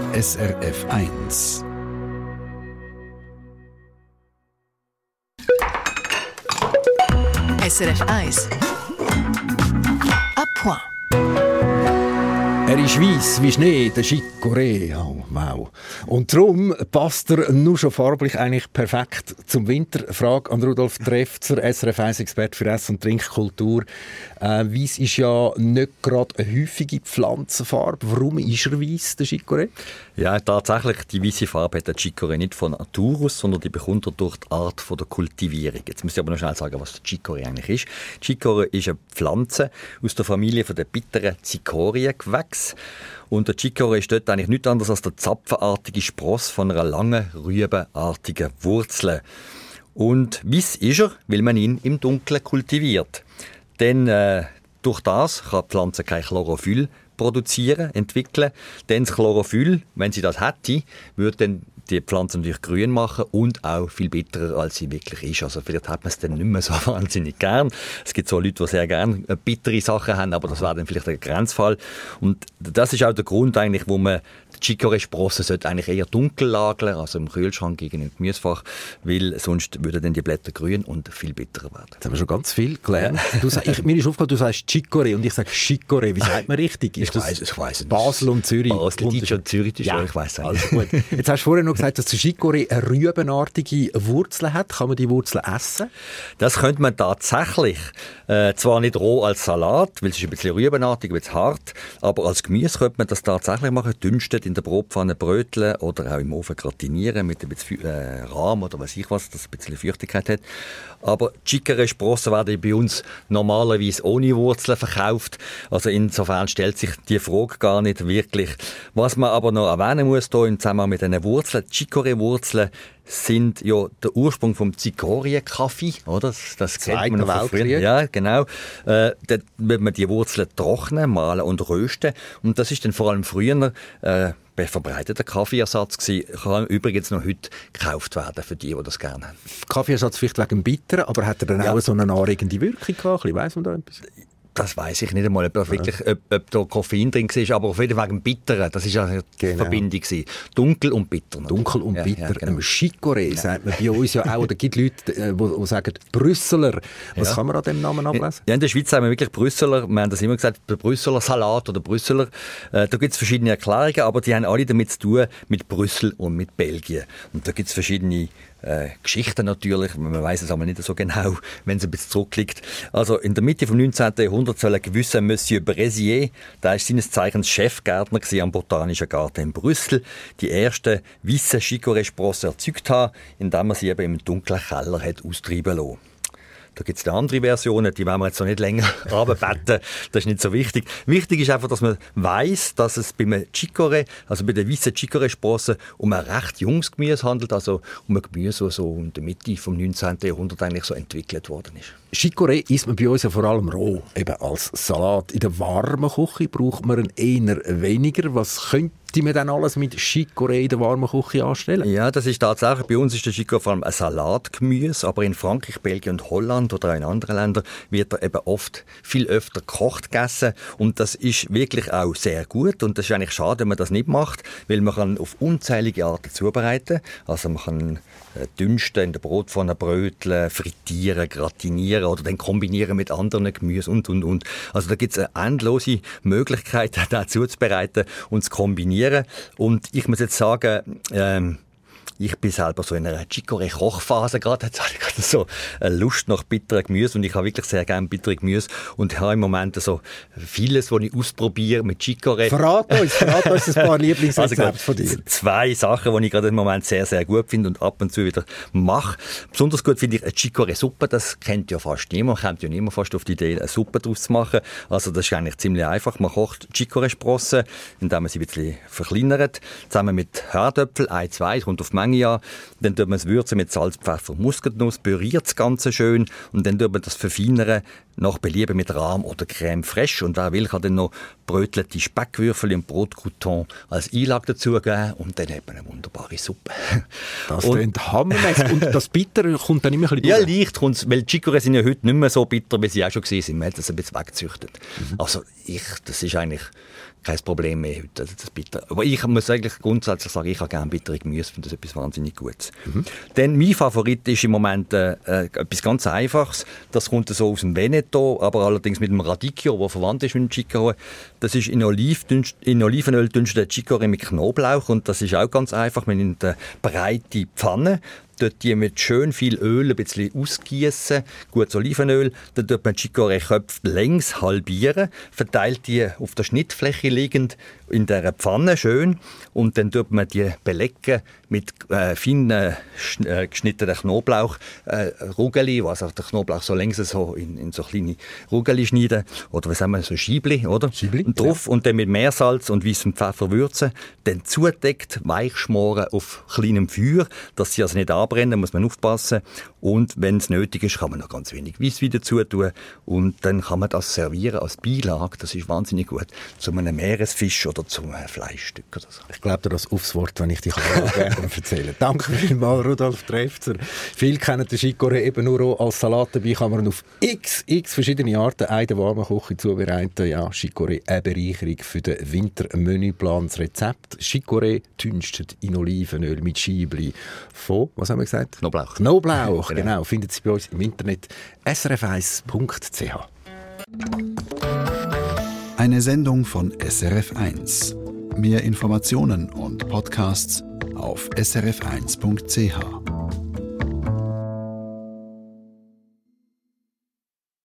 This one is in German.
SRF 1. SRF 1. À point. Er ist weiss wie Schnee, der Chicorée. Oh, wow. Und darum passt er nur schon farblich eigentlich perfekt zum Winter. Frage an Rudolf Trefzer, SRF 1-Experte für Ess- und Trinkkultur. Weiss ist ja nicht gerade eine häufige Pflanzenfarbe. Warum ist er weiss, der Chicorée? Ja, tatsächlich, die weiße Farbe hat der Chicorée nicht von Natur aus, sondern die bekommt er durch die Art der Kultivierung. Jetzt muss ich aber noch schnell sagen, was der Chicorée eigentlich ist. Chicorée ist eine Pflanze aus der Familie der bitteren Zikoriengewächse. Und der Chicorée ist dort eigentlich nichts anderes als der zapfenartige Spross von einer langen, rübenartigen Wurzel. Und weiss ist er, weil man ihn im Dunkeln kultiviert. Denn durch das kann die Pflanze kein Chlorophyll produzieren, entwickeln. Denn das Chlorophyll, wenn sie das hätte, würde dann die Pflanze natürlich grün machen und auch viel bitterer, als sie wirklich ist. Also vielleicht hat man es dann nicht mehr so wahnsinnig gern. Es gibt so Leute, die sehr gerne bittere Sachen haben, aber das wäre dann vielleicht ein Grenzfall. Und das ist auch der Grund eigentlich, wo man die Chicorée-Sprossen sollte eigentlich eher dunkel lagern, also im Kühlschrank gegen ein Gemüsefach, weil sonst würden dann die Blätter grün und viel bitterer werden. Jetzt haben wir schon ganz viel gelernt. Mir ist aufgefallen, du sagst Chicorée und ich sage Chicorée. Wie sagt man richtig? Ich weiss Basel und Zürich? Basel, Deutsch und Zürich, ja, ich weiss also gut. Jetzt hast du vorhin noch gesagt, dass der Chicorée eine rübenartige Wurzel hat. Kann man die Wurzel essen? Das könnte man tatsächlich. Zwar nicht roh als Salat, weil es ist ein bisschen rübenartig, ein bisschen hart, aber als Gemüse könnte man das tatsächlich machen. Dünstet in der Bratpfanne bröteln oder auch im Ofen gratinieren mit ein bisschen Rahm oder weiß ich was, dass es ein bisschen Feuchtigkeit hat. Aber Chicorée-Sprossen werden bei uns normalerweise ohne Wurzeln verkauft. Also insofern stellt sich die Frage gar nicht wirklich. Was man aber noch erwähnen muss hier im Zusammenhang mit diesen Wurzeln, Chicorée-Wurzeln sind ja der Ursprung vom Zikorien-Kaffee, oder? Das kennt man noch von früher. Ja, genau. Dann wird man die Wurzeln trocknen, mahlen und rösten. Und das ist dann vor allem früher verbreiteter Kaffeeersatz gewesen. Kann übrigens noch heute gekauft werden für die das gerne haben. Kaffeeersatz vielleicht wegen dem Bitteren, aber hat er dann auch so eine anregende Wirkung gehabt? Weiss man da etwas? Das weiss ich nicht einmal, ob da Koffein drin war, aber auf jeden Fall wegen Bitteren. Das war ja die Verbindung. Dunkel und bitter. Dunkel und bitter. Ja, genau. Chicorée sagt man bei uns ja auch. Da gibt Leute, die sagen Brüsseler. Was kann man an dem Namen ablesen? Ja, in der Schweiz sagen wir wirklich Brüsseler. Wir haben das immer gesagt, der Brüsseler Salat oder Brüsseler. Da gibt es verschiedene Erklärungen, aber die haben alle damit zu tun, mit Brüssel und mit Belgien. Und da gibt es verschiedene Geschichten natürlich, man weiß es aber nicht so genau, wenn es ein bisschen zurückliegt. Also in der Mitte des 19. Jahrhunderts soll ein gewisser Monsieur Brézier, der ist seines Zeichens Chefgärtner am Botanischen Garten in Brüssel, die ersten weißen Chicorée-Sprossen erzeugt haben, indem er sie eben im dunklen Keller hat austreiben lassen. Da gibt es andere Versionen, die wollen wir jetzt noch nicht länger runterbetten. Das ist nicht so wichtig. Wichtig ist einfach, dass man weiss, dass es bei einem Chicorée, also bei den weißen Chicorée-Sprossen, um ein recht junges Gemüse handelt, also um ein Gemüse, das so in der Mitte des 19. Jahrhunderts eigentlich so entwickelt worden ist. Chicorée isst man bei uns ja vor allem roh, eben als Salat. In der warmen Küche braucht man ihn eher weniger. Was könnte man dann alles mit Chicorée in der warmen Küche anstellen? Ja, das ist tatsächlich, bei uns ist der Chicorée vor allem ein Salatgemüse, aber in Frankreich, Belgien und Holland oder auch in anderen Ländern wird er eben oft viel öfter gekocht gegessen und das ist wirklich auch sehr gut und das ist eigentlich schade, wenn man das nicht macht, weil man kann auf unzählige Arten zubereiten. Also man kann dünsten, in der Bratpfanne bröteln, frittieren, gratinieren oder dann kombinieren mit anderen Gemüse und. Also da gibt es eine endlose Möglichkeit, das zuzubereiten und zu kombinieren. Und ich muss jetzt sagen, ich bin selber so in einer Chicorée-Kochphase gerade. Jetzt habe ich gerade so eine Lust nach bitteren Gemüse und ich habe wirklich sehr gerne bittere Gemüse und habe im Moment so vieles, was ich ausprobiere mit Chicorée. Verrat uns ein paar Lieblingsrezepte von dir. 2 Sachen, die ich gerade im Moment sehr, sehr gut finde und ab und zu wieder mache. Besonders gut finde ich eine Chicorée-Suppe. Das kennt ja fast niemand. Man kommt ja niemand fast auf die Idee, eine Suppe daraus zu machen. Also das ist eigentlich ziemlich einfach. Man kocht Chicorée-Sprossen, indem man sie ein bisschen verkleinert, zusammen mit Herdöpfel, 1, 2, es kommt auf die Menge an. Dann tut man es würzen mit Salz, Pfeffer, Muskatnuss, püriert das Ganze schön und dann tut man das verfeinern, nach Belieben mit Rahm oder Crème fraîche. Und wer will, kann dann noch brötelte Speckwürfel im Brotcrouton als Einlage dazugeben und dann hat man eine wunderbare Suppe. Das klingt hammermäßig. Und das Bittere kommt dann immer ein bisschen durch? Ja, leicht kommt es, weil die Chicorée sind ja heute nicht mehr so bitter, wie sie auch schon gewesen sind. Man hat das ein bisschen weggezüchtet. Also das ist eigentlich kein Problem mehr heute. Also das bitter. Aber ich muss eigentlich grundsätzlich sagen, ich habe gerne bittere Gemüse, finde das etwas wahnsinnig Gutes. Dann mein Favorit ist im Moment etwas ganz Einfaches. Das kommt so aus dem Veneto, aber allerdings mit dem Radicchio, der verwandt ist mit dem Chicorée. Das ist in Olivenöl dünsteter Chicorée mit Knoblauch und das ist auch ganz einfach. Man nimmt eine breite Pfanne, dort die mit schön viel Öl ein bisschen ausgießen, gutes Olivenöl, dann tut man Chicorée-Köpfe längs halbieren, verteilt die auf der Schnittfläche liegend in der Pfanne schön und dann tut man die belegen mit fein geschnittenen Knoblauch, Rugeli, also der Knoblauch so längs so in so kleine Rugeli schneiden oder was sagen wir, so Scheibli, oder? Scheibli, und drauf und dann mit Meersalz und weißem Pfeffer würzen, dann zudeckt, weich schmoren auf kleinem Feuer, dass sie also nicht anbrennen, muss man aufpassen und wenn es nötig ist, kann man noch ganz wenig Weisswein dazu tun und dann kann man das servieren als Beilage, das ist wahnsinnig gut, zu einem Meeresfisch oder zu einem Fleischstück oder so. Ich glaube dir das aufs Wort, wenn ich dich gerne erzähle. Danke vielmals, Rudolf Trefzer. Viele kennen den Chicorée eben nur als Salat, dabei kann man auf x verschiedene Arten in der warmen Küche zubereiten. Ja, Chicorée, eine Bereicherung für den Wintermenüplan. Das Rezept Chicorée dünstet in Olivenöl mit Scheibli von, was haben wir gesagt? Knoblauch, genau. Findet Sie bei uns im Internet srf1.ch. Eine Sendung von SRF1. Mehr Informationen und Podcasts auf srf1.ch.